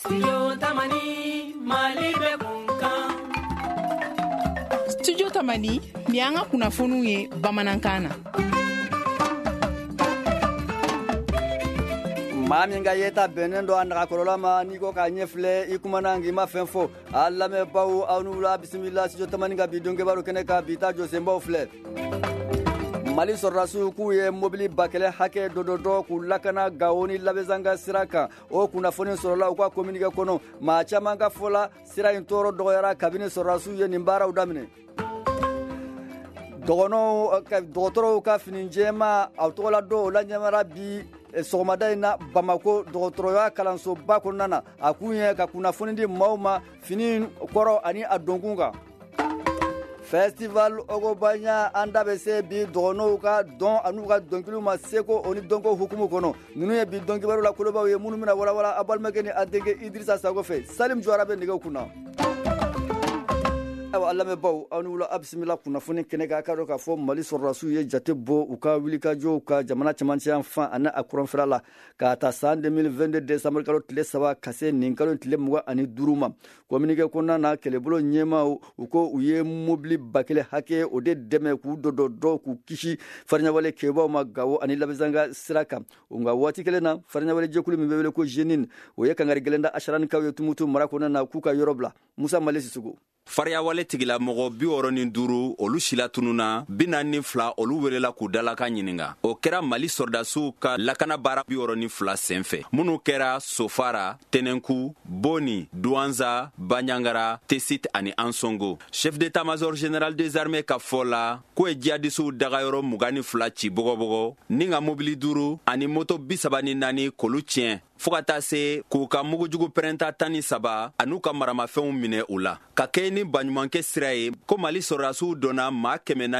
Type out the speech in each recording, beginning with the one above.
Studio Tamani ni an ka kunnafoniw ye bamanankan na. maa min ka yeta bɛnnen dɔ a naga kɔrɔla ma n'i ko k'a ɲɛfilɛ i kumana ngi ma fɛn fɔ a lamɛnbaw aw n'u la bisimila Studio Tamani ka bi donkɛbaru kɛnɛ ka bi ta jɔsenbaw filɛ. Mali sɔrɔdasiw k'u ye mobili bakɛlɛ hakɛ dɔ k'u lakana Gao ni Labɛnzanga sira kan o kunnafoni sɔrɔla u ka communiqué kɔnɔ maa caman ka fɔ la sira in tɔɔrɔ dɔgɔyara kabini sɔrɔdasiw ye nin baaraw daminɛ. dɔgɔtɔrɔw ka fini jɛma aw tɔgɔ la dɔw la ɲɛmara bi sɔgɔmada in na Bamako dɔgɔtɔrɔya kalansoba kɔnɔna na a kun ye ka kunnafoni di maaw ma fini kɔrɔ ani a donkun kan. Festival Ogobanya an da bɛ se bi dɔgɔnɔw ka dɔn an'u ka dɔnkiliw ma seko o ni dɔnko hukumu kɔnɔ ninnu ye bi dɔnkibaru la kolobaw ye minnu bɛna walawala a balimakɛ ni a denkɛ Idrissa Sago fɛ Salim Jɔra bɛ nɛgɛw kunna. Awa lamɛnbaw aw ni wula a bisimila kunnafoni kɛnɛ kan a ka dɔn k'a fɔ Mali sɔrɔdasiw ye jate bɔ u ka wulikajɔw ka jamana cɛmancɛ yan fan ani a kuranfɛla la k'a ta san 2022 décembre kalo tile 3 ka se nin kalo tile 25 ma. Communiqué kɔnɔna na kɛlɛbolo ɲɛmaaw u ko u ye mobili bakɛlɛ hakɛ o de dɛmɛ k'u dɔ k'u kisi fariɲawale kɛbaw ma Gao ani Labɛnzanga sira kan. Nka waati kelen na fariɲawale jɛkulu min bɛ wele ko Jenin o ye kangari gɛlɛn da Asharanikaw ye Tumutu mara kɔnɔna na k'u ka yɔrɔ bila. Musa Male Sisugu. Fariyawale tigilamɔgɔ 65 olu sila tununa 42 olu welela k'u dalaka ɲininga o kɛra Mali sɔrɔdasiw ka lakana baara 62 senfɛ minnu kɛra Sofara, Tenenku, Boni, Douanza, Banyangara, Tessit ani Ansongo. Chef d'état-major général des armées ka fɔ la ko ye jihadisiw dagayɔrɔ 22 ci bɔgɔbɔgɔ ni ka mobili 5 ani moto 34 k'olu tiɲɛ fo ka taa se k'u ka mugujugu pɛrɛnta 13 an'u ka maramafɛnw minɛ u la ka kɛ ni baɲumankɛ sira ye ko Mali sɔrɔdasiw donna maa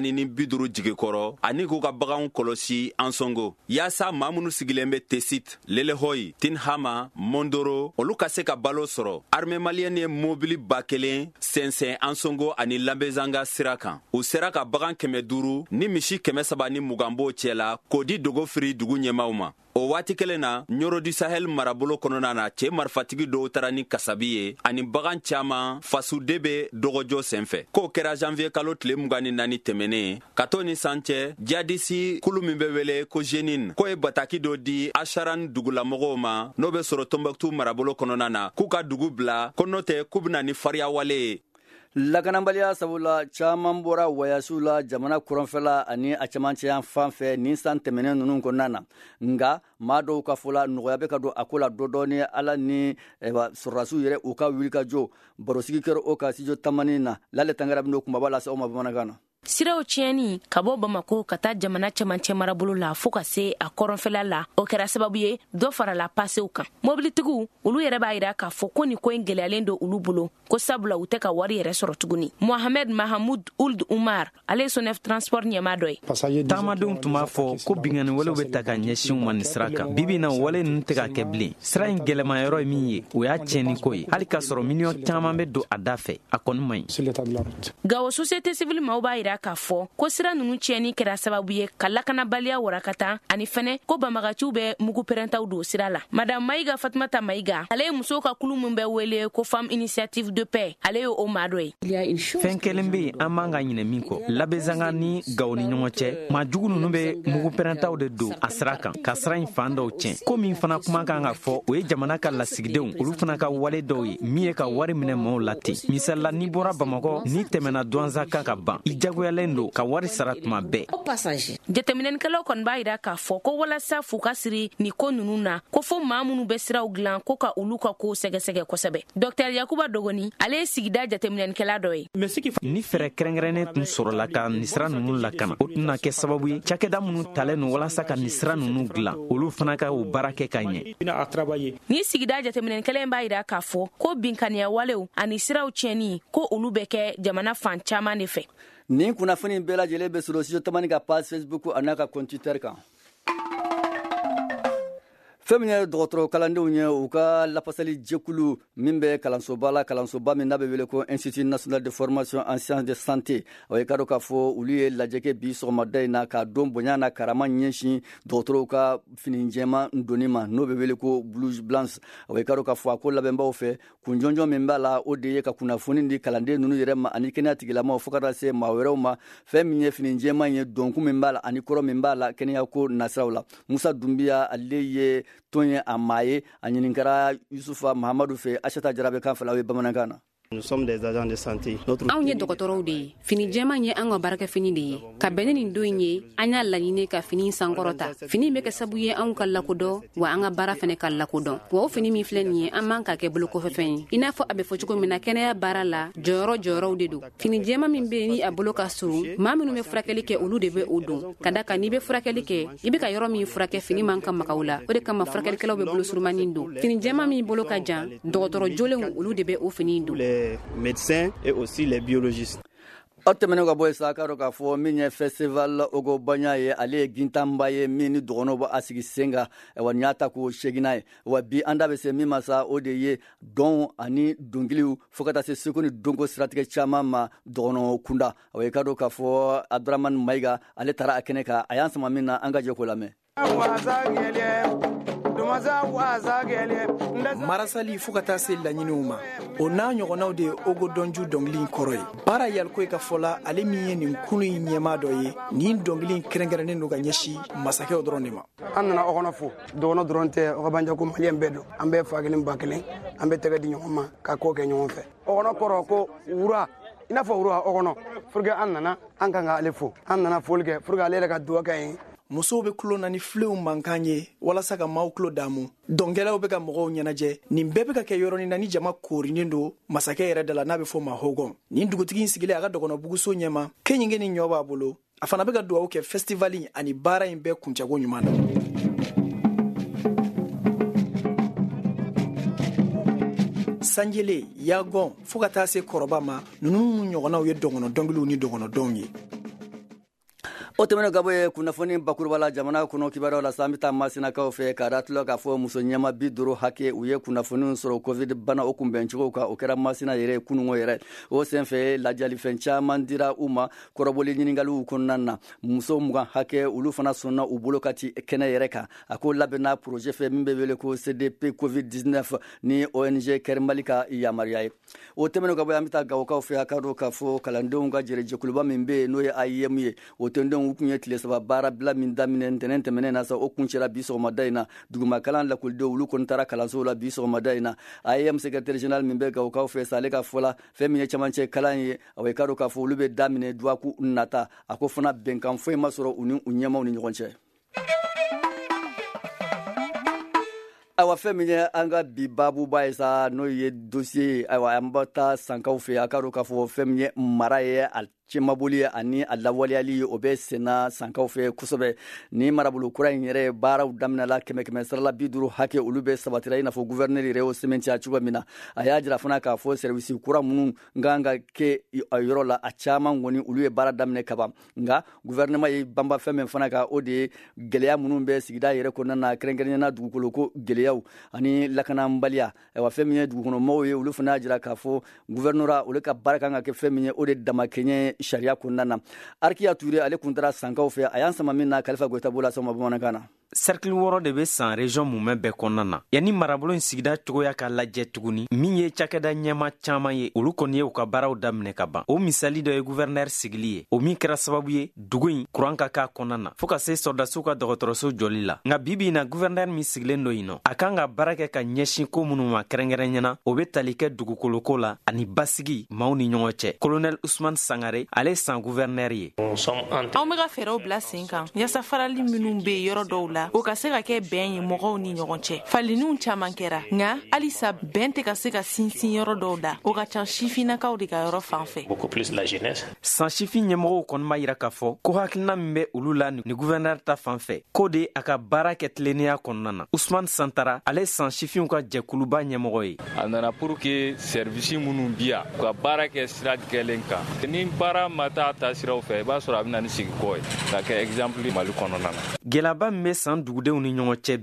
450 jigikɔrɔ ani k'u ka baganw kɔlɔsi Ansongo yaasa maa minnu sigilen bɛ Tessit, Lelehoyi, Tinhama, Mondoro olu ka se ka balo sɔrɔ. Armée malienne ye mobili 1000 sɛnsɛn Ansongo ani Labɛnzanga sira kan. U sera ka bagan 500 ni misi 320 b'o cɛ la k'o di Dogofiri dugu ɲɛmaaw ma. O waati kelen na Nyoro du Sahel marabolo kɔnɔna na cɛ marifatigi dɔw tara ni kasabi ye ani bagan caman fasude bɛ dɔgɔjɔ senfɛ. K'o kɛra janvier kalo tile 24 tɛmɛnen ka to ni san cɛ jihadisi kulu min bɛ wele ko Jenin k'o ye bataki dɔ di Asharan dugulamɔgɔw ma n'o bɛ sɔrɔ Tombouctou marabolo kɔnɔna na k'u ka dugu bila ko n'o tɛ k'u bɛna ni fariyawale ye. Lakanabaliya sabula caman bɔra wayasiw la jamana kuranfɛla ani a cɛmancɛ yan fan fɛ nin san tɛmɛnen ninnu kɔnɔna na nka maa dɔw ka fɔ la nɔgɔya bɛ ka don a ko la dɔɔni ala ni sɔrɔdasiw yɛrɛ u ka wulikajɔ barosigi kɛra o ka Studio Tamani na Lale Tangara bɛ n'o kumaba lase aw ma bamanankan na. Siraw tiɲɛni ka bɔ Bamako ka taa jamana cɛmancɛ marabolo la fo ka se a kɔrɔnfɛla la o kɛra sababu ye dɔ farala pasew kan. Mobilitigiw olu yɛrɛ b'a yira k'a fɔ ko ni ko in gɛlɛyalen don olu bolo ko sabula u tɛ ka wari yɛrɛ sɔrɔ tuguni. Mohamed Mahamoud Ould Umar ale ye Sonef Transport ɲɛmaa dɔ ye. Taamadenw tun b'a fɔ ko bingani walew bɛ ta ka ɲɛsin ma nin sira kan. Bibi na wale ninnu tɛ ka kɛ bilen. Sira in gɛlɛmayɔrɔ ye min ye o y'a tiɲɛni ko ye. Hali k'a sɔrɔ miliyɔn caman bɛ don a da fɛ a kɔni man ɲi. Gao société civile maaw b'a yira k'a fɔ ko sira ninnu tiɲɛni kɛra sababu ye ka lakanabaliya warakata ani fɛnɛ ko banbagaciw bɛ mugu pɛrɛntaw don sira la. Madame Maïga Fatumata Maïga ale ye musow ka kulu min bɛ wele ko Femme Initiative de Paix ale ye o maa dɔ ye. Fɛn kelen bɛ yen an man ka ɲinɛ min kɔ Labɛnzanga ni Gao ni ɲɔgɔn cɛ maa jugu ninnu bɛ mugu pɛrɛntaw de don a sira kan ka sira in fan dɔw tiɲɛ ko min fana kuma kan ka fɔ o ye jamana ka lasigidenw olu fana ka wale dɔw ye min ye ka wari minɛ maaw la ten. Misalila n'i bɔra Bamako n'i tɛmɛna Douanza kan ka ban i jagoyalen don ka wari sara tuma bɛɛ. Jateminɛnikɛlaw kɔni b'a yira k'a fɔ ko walasa f'u ka siri ni ko ninnu na ko fo maa minnu bɛ siraw dilan ko ka olu ka ko sɛgɛsɛgɛ kosɛbɛ. Dr Yakuba Dogoni ale ye sigida jateminɛnikɛla dɔ ye. Ni fɛɛrɛ kɛrɛnkɛrɛnnen tun sɔrɔla ka nin sira ninnu lakana o tɛna kɛ sababu ye cakɛda minnu talen don walasa ka nin sira ninnu dilan olu fana ka o baara kɛ ka ɲɛ. Ni sigida jateminɛnikɛla in b'a yira k'a fɔ ko binkaniya walew ani siraw tiɲɛni ko olu bɛ kɛ jamana fan caman de fɛ. Nin kunnafoni bɛɛ lajɛlen bɛ sɔrɔ Studio Tamani ka page Facebook a n'a ka compte Twitter kan. fɛn min ye dɔgɔtɔrɔ kalandenw ye u ka lafasali jɛkulu min bɛ kalansoba la kalansoba min n'a bɛ wele ko Institut National de Formation en Sciences de Santé o ye ka dɔn k'a fɔ olu ye lajɛ kɛ bi sɔgɔmada in na k'a don bonya na karama ɲɛsin dɔgɔtɔrɔw ka fini jɛma donni ma n'o bɛ wele ko blouse blanche o ye ka dɔn k'a fɔ a ko labɛnbaw fɛ kun jɔnjɔn min b'a la o de ye ka kunnafoni di kalanden ninnu yɛrɛ ma ani kɛnɛya tigilamaw fo ka taa se maa wɛrɛw ma fɛn min ye fini jɛma ye dɔnkun min b'a la ani kɔrɔ min b'a la kɛnɛya ko nasiraw la Musa Dumbiya ale ye ton ye a maa ye a ɲininkara Yusufa Mahamadu fɛ Asata Jarabe kan fɛ aw ye bamanankan na. Nous sommes des agents de santé. Anw ye dɔgɔtɔrɔw de ye fini jɛman ye an ka baarakɛ fini de ye ka bɛn nin don ye an y'a laɲini ka fini sankɔrɔta fini bɛ kɛ sabu ye anw ka lakodɔn wa an ka baara fɛnɛ ka lakodɔn wa o fini min filɛ nin ye an man ka kɛ bolokɔfɛfɛn ye i n'a fɔ a bɛ fɔ cogo min na kɛnɛya baara la jɔyɔrɔw de don fini jɛman min bɛ ni a bolo ka surun maa minnu bɛ furakɛli kɛ olu de bɛ o don ka da kan n'i bɛ furakɛli kɛ i bɛ ka yɔrɔ min furakɛ fini man ka magaw la o de kama furakɛlikɛlaw bɛ bolo surumanin don fini jɛman min bolo ka jan dɔgɔtɔrɔ jolenw olu de bɛ o fini don médecins et aussi les biologistes. Aw tɛmɛnen ka bɔ yen sa k'a dɔn k'a fɔ min ye festival Ogo Banya ye ale ye gintanba ye min ni dɔgɔnɔw bɔ a sigi sen kan wa n y'a ta k'o segina ye wa bi an da bɛ se min ma sa o de ye dɔn ani dɔnkiliw fo ka taa se seko ni dɔnko siratigɛ caman ma dɔgɔnɔ kunda o ye ka dɔn k'a fɔ Abdramane Mayiga ale taara a kɛnɛ kan a y'an sama min na an ka jɛ k'o lamɛn. marasali fo ka taa se laɲiniw ma o n'a ɲɔgɔnnaw de ye Ogo dɔnju dɔnkili kɔrɔ ye baara yaliko ye ka fɔla ale min ye nin kunu in ɲɛmaa dɔ ye nin dɔnkili kɛrɛnkɛrɛnnen don ka ɲɛsi masakɛw dɔrɔn de ma. An nana Ogɔnɔ fo dɔgɔnɔ dɔrɔn tɛ Ogɔbanjako maliyɛn bɛɛ don an bɛɛ fa kelen ba kelen an bɛ tɛgɛ di ɲɔgɔn ma ka ko kɛ ɲɔgɔn fɛ. Ogɔnɔ kɔrɔ ko wura i n'a fɔ wura Ogɔnɔ pour que an nana an kan ka ale fo an nana foli kɛ pour que ale yɛrɛ ka duwawu kɛ ye. Musow bɛ kulo na ni filew mankan ye walasa ka maaw kulo daamu dɔnkɛlaw bɛ ka mɔgɔw ɲɛnajɛ nin bɛɛ bɛ ka kɛ yɔrɔnin na ni jama koorinen don masakɛ yɛrɛ da la n'a bɛ fɔ ma Hogɔn nin dugutigi in sigilen a ka dɔgɔnɔbuguso ɲɛma kɛɲinge ni ɲɔ b'a bolo a fana bɛ ka duwawu kɛ festivali ani baara in bɛɛ kuncɛko ɲuman na. Sanjele Yagɔn fo ka taa se kɔrɔba ma ninnu ɲɔgɔnnaw ye dɔgɔnɔ dɔnkiliw ni dɔgɔnɔdɔnw ye. O tɛmɛnen ka bɔ ye kunnafoni bakuruba la jamana kɔnɔ kibaruyaw la san bɛ taa Masinakaw fɛ k'a datila k'a fɔ muso ɲɛma 50 hakɛ u ye kunnafoniw sɔrɔ covid bana o kunbɛncogo kan o kɛra Masina yɛrɛ kunungo yɛrɛ o senfɛ lajalifɛn caman dira u ma kɔrɔbɔli ɲininkaliw kɔnɔna na muso 20 hakɛ olu fana sɔnna u bolo ka ti kɛnɛ yɛrɛ kan a ko labɛnna projet fɛ min bɛ wele ko CDP covid-19 ni ONG Kɛri Mali ka yamaruya ye o tɛmɛnen ka bɔ an bɛ taa Gawokaw fɛ a ka dɔn k'a fɔ kalandenw ka jɛrɛjɛkuluba min bɛ yen n'o ye AIM ye o tɔndenw u kun ye tile 3 baara bila min daminɛ ntɛnɛn tɛmɛnen na sa o kun cɛla bi sɔgɔmada in na duguma kalan lakɔlidenw olu kɔni taara kalansow la bi sɔgɔmada in na AIM secrétaire général min bɛ Gawokaw fɛ sa ale ka fɔla fɛn min ye camancɛ kalan ye a ye ka dɔn k'a fɔ olu bɛ daminɛ duwaku nata a ko fana bɛnkan foyi ma sɔrɔ u ni u ɲɛmaw ni ɲɔgɔn cɛ. Awa fɛn min ye an ka bi babuba ye sa n'o ye dossier ayiwa an bɛ taa Sankaw fɛ a ka dɔn k'a fɔ fɛn min ye mara ye a cɛmaboli ani a lawaleyali o bɛ senna Sankaw fɛ kosɛbɛ ni marabolo kura in yɛrɛ baaraw daminɛla 100 sarala 50 hakɛ olu bɛ sabatira i n'a fɔ gouverneur yɛrɛ y'o sɛmɛntiya cogo min na a y'a jira fana k'a fɔ service kura minnu kan ka kɛ a yɔrɔ la a caman kɔni olu ye baara daminɛ kaban nka gouvernement ye banba fɛn min fana kan o de ye gɛlɛya minnu bɛ sigida yɛrɛ kɔnɔna na kɛrɛnkɛrɛnnena dugukoloko gɛlɛyaw ani lakanabaliya ayiwa fɛn min ye dugukɔnɔmɔgɔw ye olu fana y'a jira k'a fɔ gouverneur olu ka baara kan ka kɛ fɛn min ye o de damakɛɲɛ sariya kɔnɔna na Arkiya Ture ale kun taara Sankaw fɛ a y'an sama min na Kalifa Goyita b'o la sɔn ma bamanankan na. Cercle 6 de bɛ san région mumɛ bɛɛ kɔnɔna na yanni marabolo in sigida cogoya ka lajɛ tuguni min ye cakɛda ɲɛma caman ye olu kɔni ye u ka baaraw daminɛ ka ban o misali dɔ ye gouverneur sigili ye o min kɛra sababu ye dugu in kuran ka k'a kɔnɔna na fo ka se sɔrdasiw ka dɔgɔtɔrɔso jɔli la nka bibi in na gouverneur min sigilen dɔ yen nɔ a kan ka baara kɛ ka ɲɛsin ko minnu ma kɛrɛnkɛrɛnɲɛna o bɛ tali kɛ dugukoloko la ani basigi maaw ni ɲɔgɔn cɛ colonel Ousmane Sangare ale san gouverneur ye. Anw bɛ ka fɛɛrɛw bila sen kan yaasa farali minnu bɛ yɔrɔ dɔw la o ka se ka kɛ bɛn ye mɔgɔw ni ɲɔgɔn cɛ faliniw caman kɛra nka halisa bɛn tɛ ka se ka sinsin yɔrɔ dɔw la o ka ca sifinnakaw de ka yɔrɔ fan fɛ. San sifin ɲɛmɔgɔw kɔni b'a yira k'a fɔ ko hakilina min bɛ olu la ni gouverneur ta fan fɛ ko de a ka baara kɛ tilennenya kɔnɔna na Ousmane Santara ale san sifinw ka jɛkuluba ɲɛmɔgɔ ye. A nana pour que service minnu bi yan u ka baara kɛ sira kɛlen kan ni baara ma taa siraw fɛ i b'a sɔrɔ a bɛ na ni sigi kɔ ye ka kɛ exemple Mali kɔnɔna na. Gɛlɛyaba min bɛ san dugudenw ni ɲɔgɔn cɛ bi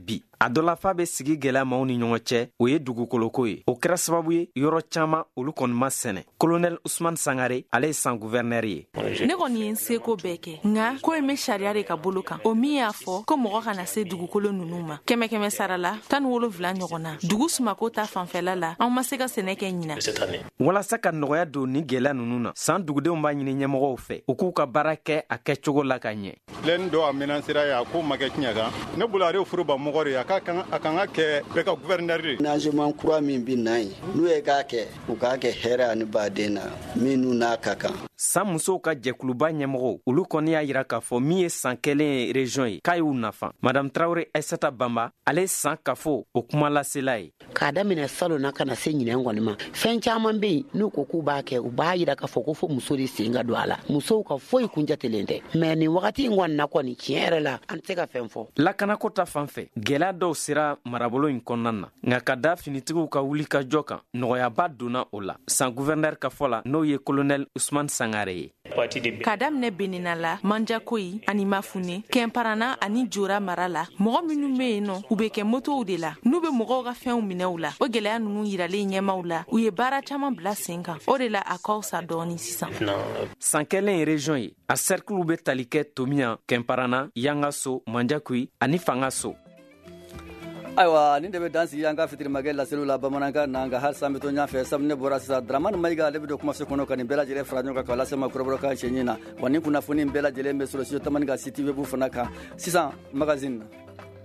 a dɔ la f'a be sigi gwɛlɛyamaw ni ɲɔgɔn cɛ o ye dugukoloko ye o kɛra sababu ye yɔrɔ caaman olu kɔni ma sɛnɛ. Kolonɛl Usman Sangare ale ye san guvɛrnɛri ye. Ne kɔni ye n seko bɛɛ kɛ nka ko in be sariya de ka bolo kan o min y'a fɔ ko mɔgɔ kana se dugukolo nunu ma 100 sara la 17 ɲɔgɔn na dugu sumako ta fanfɛla la an ma se ka sɛnɛ kɛ ɲina. Walasa ka nɔgɔya don ni gwɛlɛya nunu na san dugudenw b'a ɲini ɲɛmɔgɔw fɛ u k'u ka baara kɛ a kɛcogo la ka ɲɛ. len do amina sira ya ko make tiɲaga ne bulare furu ba mɔgɔ ya ka kan kɛ bɛ ka gouverneur nagement kura min bi nan n'u ye k'a kɛ u k'a kɛ hɛrɛ ani baden na minnu n'a ka kan. San musow ka jɛkuluba ɲɛmɔgɔw olu kɔni y'a yira k'a fɔ min ye san kelen ye région ye k'a y'u nafa. Madame Traoré Aissata Bamba ale san kafo o kuma lasela ye. K'a daminɛ salon na kana se ɲinɛn kɔni ma fɛn caman be yen n'u ko k'u b'a kɛ u b'a yira k'a fɔ ko fo muso de sen ka don a la musow ka foyi kun jatelen tɛ mais nin wagati in kɔni na kɔni tiɲɛ yɛrɛ la an tɛ se ka fɛn fɔ. Lakanako ta fan fɛ gwɛlɛya dɔw sera marabolo in kɔnɔna na nka ka da finitigiw ka wuli ka jɔ kan nɔgɔyaba donna o la san gouverneur ka fɔ la n'o ye kolonɛl Usman Sangare ye. Ka daminɛ Benina la Manjakoyi ani Mafune Kɛnparana ani Jora mara la mɔgɔ minnu be yen nɔ u be kɛ motow de la n'u be mɔgɔw ka fɛnw minɛw la o gwɛlɛya nunu yiralen ɲɛmaw la u ye baara caman bila sen kan o de la a ka fisa dɔɔni sisan. San kelen ye région ye a cercle be tali kɛ Tomiya Kɛnparana Yangaso Manjakoyi ani Fangaso. Ayiwa nin de bɛ dan sigi an ka fitirimakɛ laseliw la bamanankan n'an ka hali san bɛ to ɲɔgɔn fɛ sabu ne bɔra sisan Dramane Mayiga ale bɛ don kumaso kɔnɔ ka nin bɛɛ lajɛlen fara ɲɔgɔn kan k'a lase ma kɔrɔbɔrɔ ka cɛɲi na wa nin kunnafoni bɛɛ lajɛlen bɛ sɔrɔ studio tamani ka site web fana kan sisan magazine na.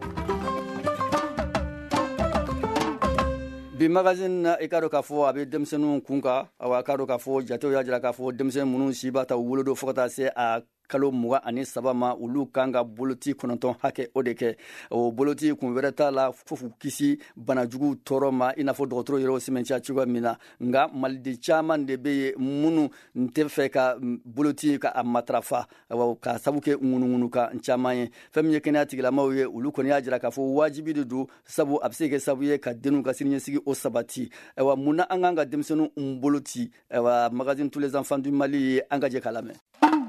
Bi magazine na i ka dɔn k'a fɔ a bɛ denmisɛnninw kun kan a ka dɔn k'a fɔ jatew y'a jira k'a fɔ denmisɛn minnu si b'a ta u wolo don fo ka taa se a kalo 23 ma olu kan ka boloti 9 hakɛ o de kɛ o boloti kun wɛrɛ t'a la fo kisi banajugu tɔɔrɔ ma i n'a fɔ dɔgɔtɔrɔ yɛrɛ sɛmɛntiya cogoya min na nka maliden caman de bɛ yen minnu tɛ fɛ ka boloti ka a matarafa ka sabu kɛ ŋunuŋunu kan caman ye fɛn min ye kɛnɛya tigilamaw ye olu kɔni y'a jira k'a fɔ wajibi de don sabu a bɛ se kɛ sabu ye ka denw ka siniɲɛsigi o sabati mun na an kan ka denmisɛnninw boloti magazine tous les enfants du Mali ye an ka jɛ k'a lamɛn.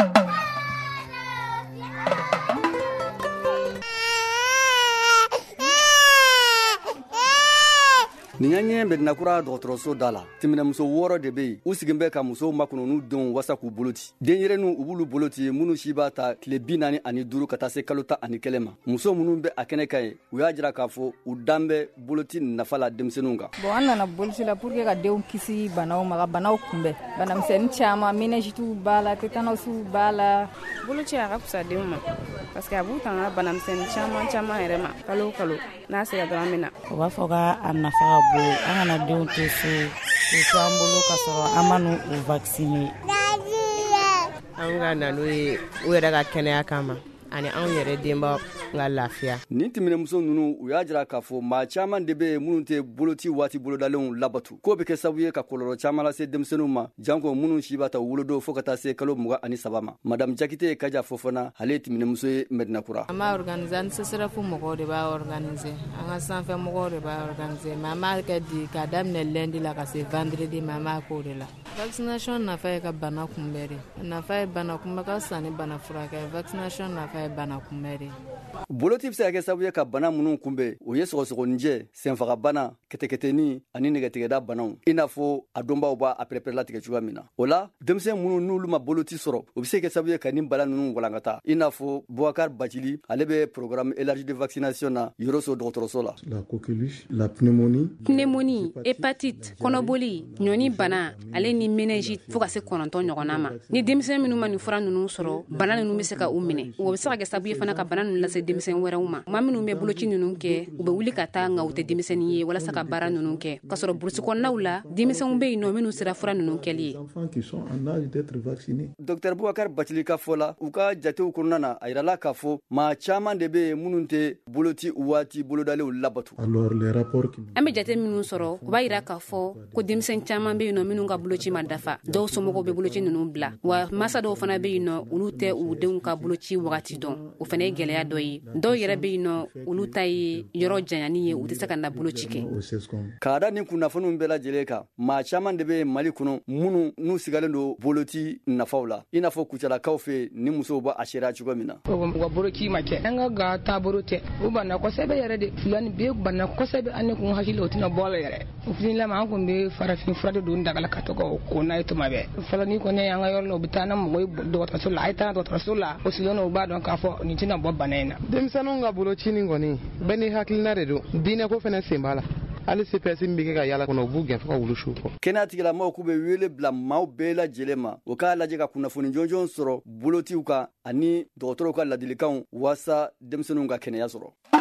Nin ɲɛ bɛ nakura dɔgɔtɔrɔso da la timinɛmuso 6 de bɛ yen u sigin bɛ ka musow makɔnɔ n'u denw wasa k'u boloti denyɛrɛninw u b'ulu boloti minnu si b'a ta tile 45 ka taa se kalo 11 ma muso minnu bɛ a kɛnɛ kan ye u y'a jira k'a fɔ u dan bɛ boloti nafa la denmisɛnninw kan. Bon an nana boloti la pour que ka denw kisi banaw ma ka banaw kunbɛn banamisɛnnin caman méningite b'a la tétanos b'a la boloci a ka fisa denw ma parce que a b'u tanga banamisɛnnin caman yɛrɛ ma kalo o kalo n'a sera dɔrɔn min na o b'a fɔ k'a nafa ka bon an kana denw to so k'u to an bolo ka sɔrɔ an ma n'u vacciner an ka na n'o ye u yɛrɛ ka kɛnɛya kama ani anw yɛrɛ denbaw ka lafiya. Nin timinɛmuso ninnu u y'a jira k'a fɔ maa caman de bɛ minnu tɛ boloti waati bolodalenw labatu k'o bɛ kɛ sababu ye ka kɔlɔlɔ caman lase denmisɛnninw ma janko minnu si b'a ta wolodo fo ka taa se kalo 23 ma. Madame Jakite Kaja Fofana ale ye timinɛmuso ye Medinakura. An b'a organiser an CSRF mɔgɔw de b'a organiser an ka sanfɛ mɔgɔw de b'a organiser mais an b'a kɛ di k'a daminɛ lundi la ka se vendredi ma an b'a k'o de la. Vaccination nafa ye ka bana kunbɛn de nafa ye bana kunbɛn ka fisa ni bana furakɛ vaccination nafa ye bana kunbɛn de. Boloti bɛ se ka kɛ sababu ye ka bana minnu kunbɛn o ye sɔgɔsɔgɔnijɛ senfagabana kɛtɛkɛtɛni ani nɛgɛtigɛda banaw i n'a fɔ a dɔnbaw b'a a pɛrɛpɛrɛ latigɛ cogoya min na o la denmisɛn minnu n'olu ma boloti sɔrɔ o bɛ se ka kɛ sababu ye ka nin bana ninnu walankata i n'a fɔ Boubacar Bajili ale bɛ programme élargi de vaccination na Yoroso dɔgɔtɔrɔso la. La coqueluche, la pneumonie, hépatite, kɔnɔboli, ɲɔni bana ale ni méningite fo ka se 9 ɲɔgɔnna ma ni denmisɛn minnu ma nin fura ninnu sɔrɔ bana ninnu bɛ se ka u minɛ o bɛ se ka kɛ sababu ye fana ka bana ninnu lase denmisɛn wɛrɛw ma maa minnu bɛ boloci ninnu kɛ u bɛ wuli ka taa nka u tɛ denmisɛnnin ye walasa ka baara ninnu kɛ ka sɔrɔ burusi kɔnɔnaw la denmisɛnw bɛ yen nɔ minnu sera fura ninnu kɛli ye. Dr Boubacar Bajili ka fɔ la u ka jatew kɔnɔna na a yirala k'a fɔ maa caman de bɛ yen minnu tɛ boloti waati bolodalenw labatu. An bɛ jate minnu sɔrɔ u b'a yira k'a fɔ ko denmisɛn caman bɛ yen nɔ minnu ka boloci ma dafa dɔw somɔgɔw bɛ boloci ninnu bila wa masa dɔw fana bɛ yen nɔ olu tɛ u denw ka boloci wagati dɔn o fana ye gɛlɛya dɔ ye ye dɔw yɛrɛ be yen nɔ olu ta ye yɔrɔ janyani ye u tɛ se ka na boloci kɛ k'a da nin kunnafoniw bɛɛ lajɛlen kan maa caaman de be mali kɔnɔ minnu n'u sigalen do boloti nafaw la i n'a fɔ kucalakaw fe ni musow b'a seereya cogo min na u ka boloci ma kɛ an ka ga taabolo tɛ u banna kosɛbɛ yɛrɛ de filani be banna kosɛbɛ an ne kun hakili o tɛna bɔ la yɛrɛ o fililama an kun be farafin fura de don dagala ka tɔgɔ ko n'a ye tuma bɛɛ fɔlɔ ni kɔni an ka yɔrɔ la u bɛ taa na mɔgɔ ye dɔgɔtɔrɔso la a ye taa dɔgɔtɔrɔso la o sigilen u b'a dɔn k'a fɔ nin tɛna bɔ bana in na denmisɛnninw ka boloci nin kɔni bɛɛ ni hakilina de don diinɛ ko fɛnɛ sen b'a la hali CPS min bɛ kɛ ka yala kɔnɔ u b'u gɛn fɔ ka wulu su kɔ kɛnɛya tigilamɔgɔw k'u bɛ wele bila maaw bɛɛ lajɛlen ma o k'a lajɛ ka kunnafoni jɔnjɔn sɔrɔ bolotiw kan ani dɔgɔtɔrɔw ka ladilikanw waasa denmisɛnninw ka kɛnɛya sɔrɔ